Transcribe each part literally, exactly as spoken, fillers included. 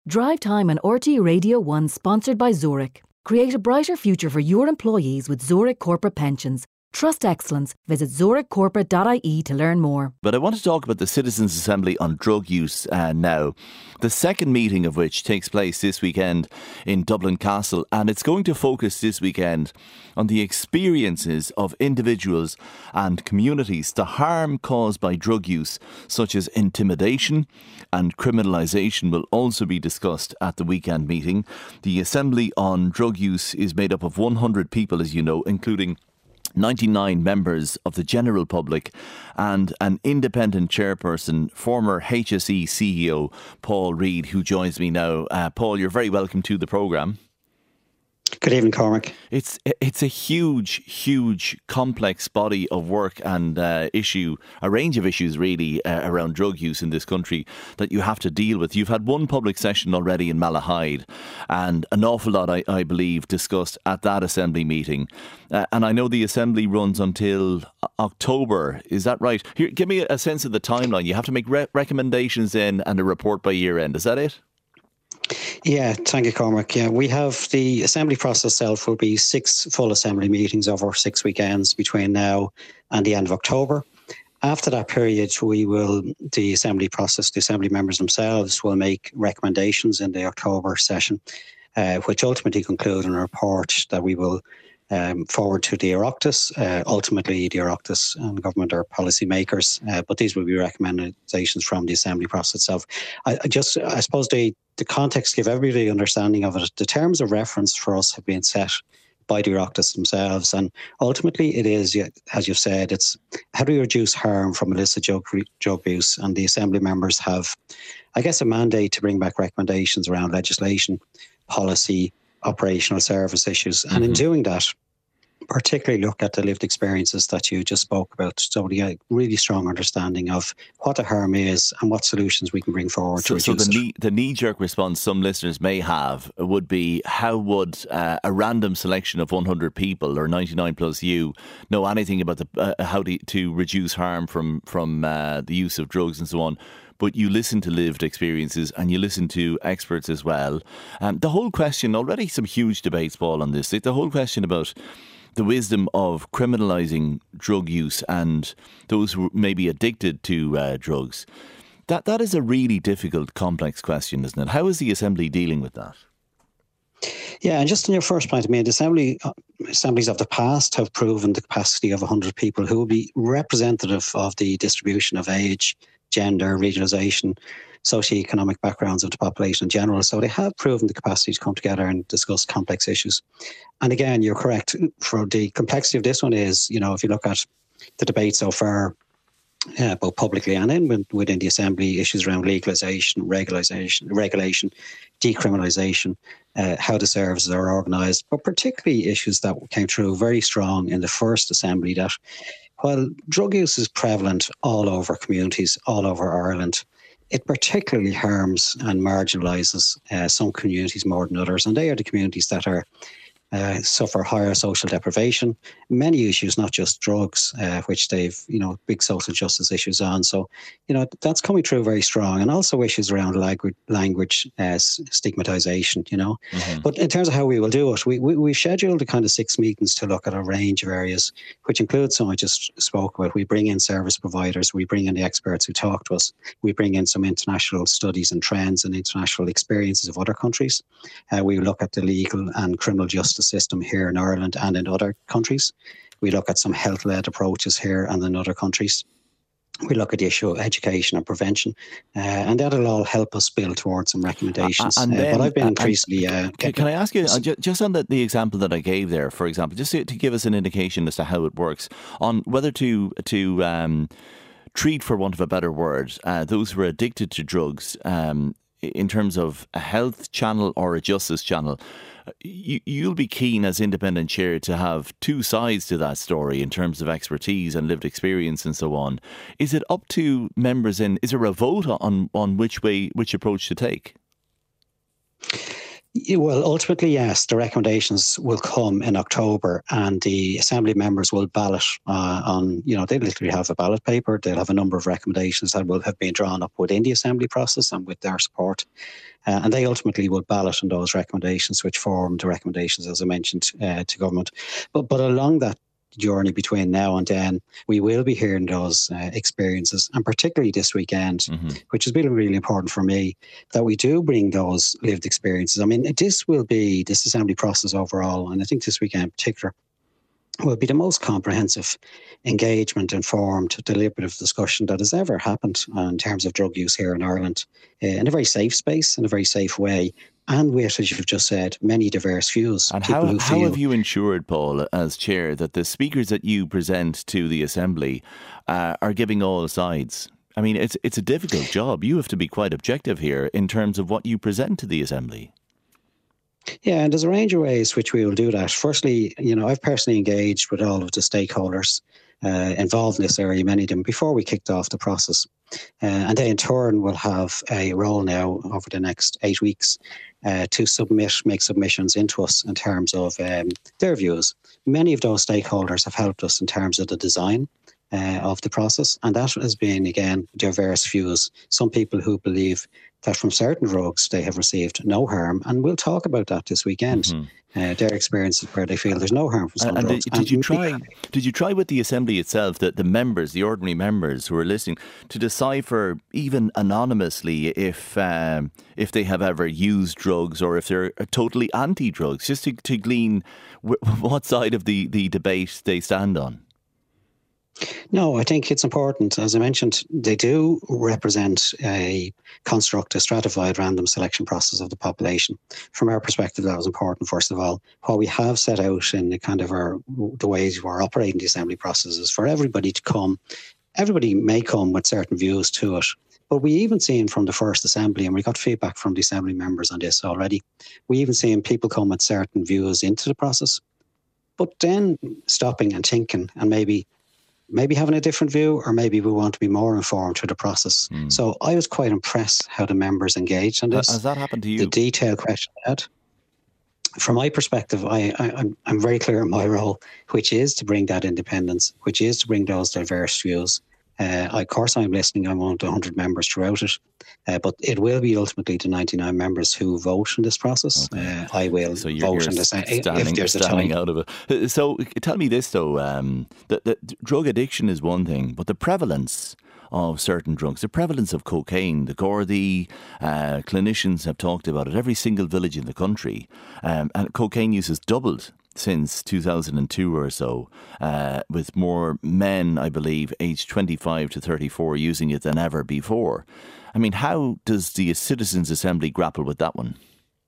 Drive Time on R T Radio one, sponsored by Zurich. Create a brighter future for your employees with Zurich Corporate Pensions. Trust excellence. Visit zurich corporate dot I E to learn more. But I want to talk about the Citizens' Assembly on drug use uh, now. The second meeting of which takes place this weekend in Dublin Castle, and it's going to focus this weekend on the experiences of individuals and communities, the harm caused by drug use, such as intimidation and criminalisation, will also be discussed at the weekend meeting. The Assembly on drug use is made up of one hundred people, as you know, including ninety-nine members of the general public and an independent chairperson, former H S E C E O Paul Reid, who joins me now. Uh, Paul, you're very welcome to the programme. Good evening, Cormac. It's it's a huge, huge, complex body of work and uh, issue, a range of issues really uh, around drug use in this country that you have to deal with. You've had one public session already in Malahide, and an awful lot, I, I believe, discussed at that Assembly meeting. Uh, and I know the Assembly runs until October. Is that right? Here, give me a sense of the timeline. You have to make re- recommendations in and a report by year end. Is that it? Yeah, thank you, Cormac. Yeah, we have the Assembly process itself will be six full Assembly meetings over six weekends between now and the end of October. After that period, we will, the Assembly process, the Assembly members themselves will make recommendations in the October session, uh, which ultimately conclude in a report that we will Um, forward to the Oireachtas. Uh, ultimately, the Oireachtas and government are policy makers, uh, but these will be recommendations from the Assembly process itself. I, I just, I suppose, the, the context, give everybody understanding of it. The terms of reference for us have been set by the Oireachtas themselves, and ultimately, it is, as you've said, it's how do we reduce harm from illicit drug, drug use? And the Assembly members have, I guess, a mandate to bring back recommendations around legislation, policy, operational service issues, and mm-hmm. in doing that, particularly look at the lived experiences that you just spoke about, so we get a really strong understanding of what the harm is and what solutions we can bring forward so, to so reduce the it. knee, the knee-jerk response some listeners may have would be, how would uh, a random selection of one hundred people, or ninety-nine plus you, know anything about the uh, how to, to reduce harm from, from uh, the use of drugs and so on? But you listen to lived experiences and you listen to experts as well. Um, the whole question, already some huge debates, Paul, on this, the whole question about the wisdom of criminalising drug use and those who may be addicted to uh, drugs. That That is a really difficult, complex question, isn't it? How is the Assembly dealing with that? Yeah, and just on your first point, I mean, the Assembly, uh, Assemblies of the past have proven the capacity of one hundred people who will be representative of the distribution of age, gender, regionalisation, socioeconomic backgrounds of the population in general. So they have proven the capacity to come together and discuss complex issues. And again, you're correct. For the complexity of this one is, you know, if you look at the debate so far, uh, both publicly and in within the Assembly, issues around legalisation, regularisation, regulation, decriminalisation, uh, how the services are organised, but particularly issues that came through very strong in the first Assembly, that while drug use is prevalent all over communities, all over Ireland, it particularly harms and marginalises uh, some communities more than others. And they are the communities that are uh, suffer higher social deprivation, many issues, not just drugs, uh, which they've, you know, big social justice issues on. So, you know, that's coming through very strong. And also issues around language, language uh, stigmatisation, you know. Mm-hmm. But in terms of how we will do it, we, we, we scheduled a kind of six meetings to look at a range of areas, which includes some I just spoke about. We bring in service providers, we bring in the experts who talk to us, we bring in some international studies and trends and international experiences of other countries. Uh, we look at the legal and criminal justice system here in Ireland and in other countries. We look at some health-led approaches here and in other countries. We look at the issue of education and prevention, uh, and that'll all help us build towards some recommendations. Uh, and then, uh, but I've been increasingly... Uh, can, can I ask you, uh, just on the, the example that I gave there, for example, just to, to give us an indication as to how it works, on whether to... to um, treat, for want of a better word, uh, those who are addicted to drugs, um, in terms of a health channel or a justice channel, you, you'll be keen as independent chair to have two sides to that story in terms of expertise and lived experience and so on. Is it up to members in, is there a vote on, on which way, which approach to take? Yeah, well, ultimately, yes, the recommendations will come in October, and the Assembly members will ballot uh, on, you know, they literally have a ballot paper. They'll have a number of recommendations that will have been drawn up within the Assembly process and with their support. Uh, and they ultimately will ballot on those recommendations, which form the recommendations, as I mentioned, uh, to government. But, but along that journey between now and then, we will be hearing those uh, experiences, and particularly this weekend, mm-hmm. which has been really important for me, that we do bring those lived experiences. I mean, this will be, this Assembly process overall, and I think this weekend in particular, will be the most comprehensive engagement, informed, deliberative discussion that has ever happened in terms of drug use here in Ireland, uh, in a very safe space, in a very safe way, and with, as you've just said, many diverse views. And how, how have you ensured, Paul, as chair, that the speakers that you present to the Assembly uh, are giving all sides? I mean, it's it's a difficult job. You have to be quite objective here in terms of what you present to the Assembly. Yeah, and there's a range of ways which we will do that. Firstly, you know, I've personally engaged with all of the stakeholders uh, involved in this area, many of them, before we kicked off the process. Uh, and they in turn will have a role now over the next eight weeks uh, to submit, make submissions into us in terms of um, their views. Many of those stakeholders have helped us in terms of the design uh, of the process. And that has been, again, diverse views. Some people who believe that from certain drugs they have received no harm, and we'll talk about that this weekend. Mm-hmm. Uh, their experiences where they feel there's no harm from some and drugs. Did, did you try? Did you try with the Assembly itself, that the members, the ordinary members who are listening, to decipher even anonymously if um, if they have ever used drugs or if they're totally anti-drugs, just to, to glean w- what side of the, the debate they stand on? No, I think it's important. As I mentioned, they do represent a construct, a stratified random selection process of the population. From our perspective, that was important, first of all. What we have set out in the kind of our the ways we're operating the Assembly process is for everybody to come. Everybody may come with certain views to it. But we even seen from the first Assembly, and we got feedback from the Assembly members on this already, we even seen people come with certain views into the process, but then stopping and thinking and maybe maybe having a different view, or maybe we want to be more informed through the process. Mm. So I was quite impressed how the members engaged on this. Has that happened to you? The detailed question I had. From my perspective, I, I, I'm, I'm very clear in my role, which is to bring that independence, which is to bring those diverse views. Uh, of course, I'm listening. I want one hundred members throughout it. Uh, but it will be ultimately the ninety-nine members who vote in this process. Okay. Uh, I will so you're, vote you're in this standing, if there's standing a time. out of it. So tell me this, though. Um, that, that drug addiction is one thing, but the prevalence of certain drugs, the prevalence of cocaine, the Gardaí, uh, clinicians have talked about it, every single village in the country. Um, and cocaine use has doubled since two thousand two or so, uh, with more men, I believe, aged twenty-five to thirty-four using it than ever before. I mean, how does the Citizens' Assembly grapple with that one?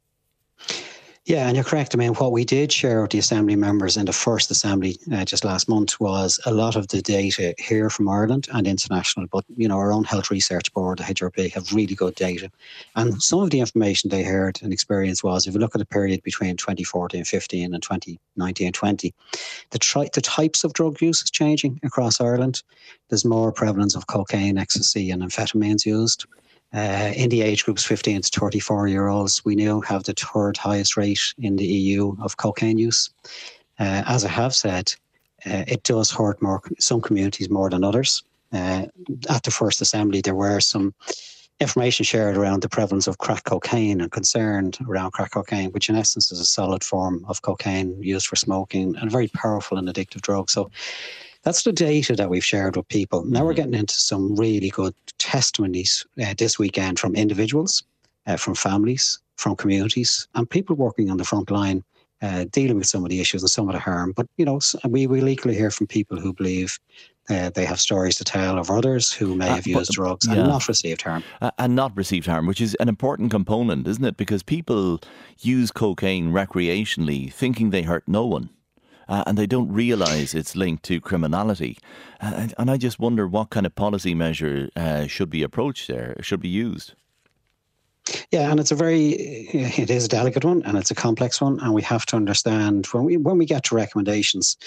Yeah, and you're correct. I mean, what we did share with the Assembly members in the first Assembly uh, just last month was a lot of the data here from Ireland and international, but, you know, our own Health Research Board, the H R B, have really good data. And some of the information they heard and experienced was, if you look at the period between twenty fourteen fifteen and twenty nineteen twenty, the, tri- the types of drug use is changing across Ireland. There's more prevalence of cocaine, ecstasy and amphetamines used. Uh, in the age groups fifteen to thirty-four year olds, we now have the third highest rate in the E U of cocaine use. Uh, as I have said, uh, it does hurt more some communities more than others. Uh, at the first Assembly, there were some information shared around the prevalence of crack cocaine and concern around crack cocaine, which in essence is a solid form of cocaine used for smoking and a very powerful and addictive drug. So that's the data that we've shared with people. Now we're getting into some really good testimonies uh, this weekend from individuals, uh, from families, from communities, and people working on the front line, uh, dealing with some of the issues and some of the harm. But, you know, we will equally hear from people who believe uh, they have stories to tell of others who may uh, have used but, drugs yeah. and not received harm. Uh, and not received harm, which is an important component, isn't it? Because people use cocaine recreationally, thinking they hurt no one. Uh, and they don't realise it's linked to criminality. Uh, and, and I just wonder what kind of policy measure uh, should be approached there, should be used. Yeah, and it's a very, it is a delicate one and it's a complex one. And we have to understand when we when we get to recommendations,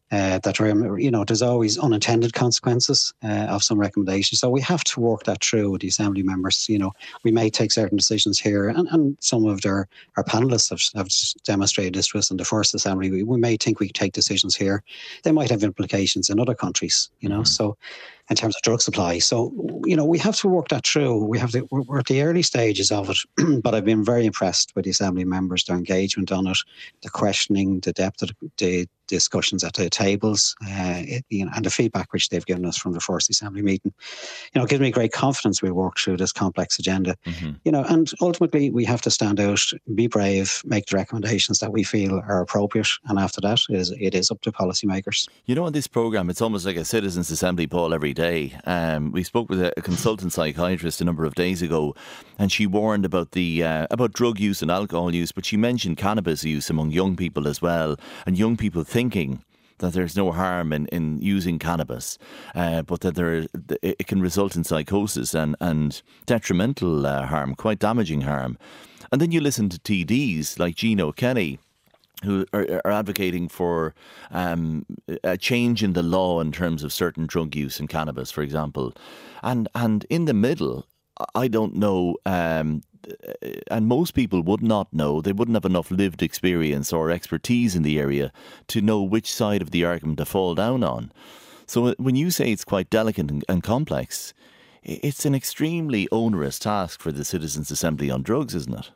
Uh, that are, you know, there's always unintended consequences uh, of some recommendations. So we have to work that through with the Assembly members. You know, we may take certain decisions here, and, and some of their our panellists have, have demonstrated this to us in the first Assembly. We, we may think we take decisions here. They might have implications in other countries, you know, mm-hmm. so in terms of drug supply. So, you know, we have to work that through. We have to, we're at the early stages of it, but I've been very impressed with the Assembly members, their engagement on it, the questioning, the depth of the discussions at the tables, uh, it, you know, and the feedback which they've given us from the first Assembly meeting. You know, it gives me great confidence we'll work through this complex agenda. Mm-hmm. You know, and ultimately we have to stand out, be brave, make the recommendations that we feel are appropriate, and after that, it is, it is up to policymakers. You know, on this programme, it's almost like a citizens' assembly, Paul, every day. Um, we spoke with a, a consultant psychiatrist a number of days ago, and she warned about the uh, about drug use and alcohol use, but she mentioned cannabis use among young people as well, and young people thinking that there's no harm in, in using cannabis, uh, but that there it can result in psychosis and, and detrimental uh, harm, quite damaging harm. And then you listen to T Ds like Gino Kenny, who are, are advocating for um, a change in the law in terms of certain drug use and cannabis, for example. And and in the middle, I don't know, um, and most people would not know, they wouldn't have enough lived experience or expertise in the area to know which side of the argument to fall down on. So when you say it's quite delicate and, and complex, it's an extremely onerous task for the Citizens' Assembly on Drugs, isn't it?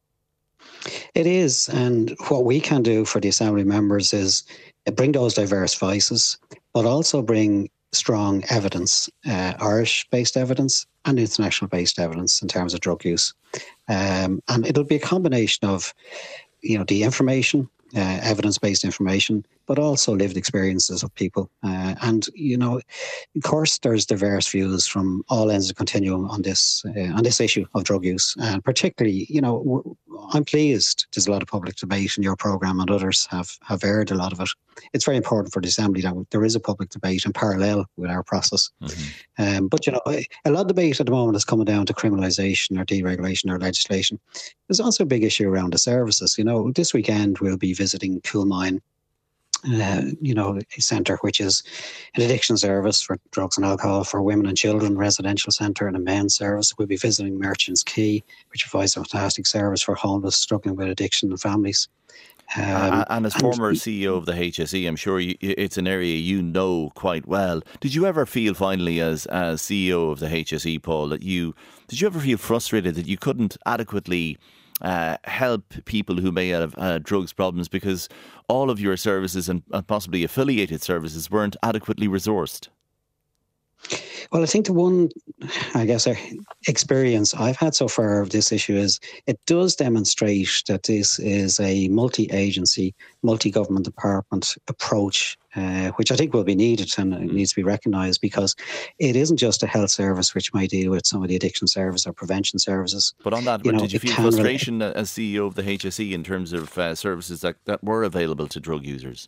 It is, and what we can do for the Assembly members is bring those diverse voices, but also bring strong evidence, uh, Irish-based evidence and international-based evidence in terms of drug use. Um, and it'll be a combination of, you know, the information, uh, evidence-based information, but also lived experiences of people. Uh, and, you know, of course, there's diverse views from all ends of the continuum on this uh, on this issue of drug use. And particularly, you know, I'm pleased there's a lot of public debate, and your programme and others have, have aired a lot of it. It's very important for the Assembly that there is a public debate in parallel with our process. Mm-hmm. Um, but, you know, a lot of debate at the moment is coming down to criminalisation or deregulation or legislation. There's also a big issue around the services. You know, this weekend we'll be visiting Coolmine, Uh, you know, a centre which is an addiction service for drugs and alcohol for women and children, residential centre, and a men's service. We'll be visiting Merchants Quay, which provides a fantastic service for homeless struggling with addiction and families. Um, and, and as former and, C E O of the H S E, I'm sure you, it's an area you know quite well. Did you ever feel finally as, as C E O of the H S E, Paul, that you, did you ever feel frustrated that you couldn't adequately Uh, help people who may have uh, drugs problems because all of your services and uh, possibly affiliated services weren't adequately resourced? Well, I think the one, I guess, uh, experience I've had so far of this issue is it does demonstrate that this is a multi-agency, multi-government department approach, uh, which I think will be needed and it needs to be recognised, because it isn't just a health service which might deal with some of the addiction services or prevention services. But on that, you know, did you feel frustration re- as C E O of the H S E in terms of uh, services that, that were available to drug users?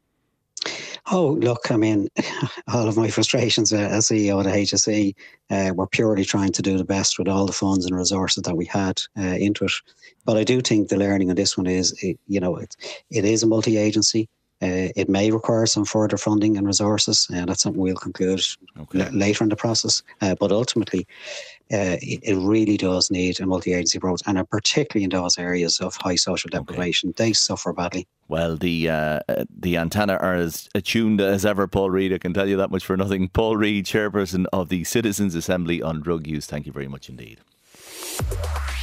Oh, look, I mean, all of my frustrations as C E O of the H S E uh, were purely trying to do the best with all the funds and resources that we had uh, into it. But I do think the learning on this one is, it, you know, it, it is a multi-agency. Uh, it may require some further funding and resources, and that's something we'll conclude okay. l- later in the process. Uh, but ultimately, uh, it, it really does need a multi-agency approach, and particularly in those areas of high social deprivation. Okay. They suffer badly. Well, the uh, the antenna are as attuned as ever, Paul Reid. I can tell you that much for nothing. Paul Reid, Chairperson of the Citizens' Assembly on Drug Use. Thank you very much indeed.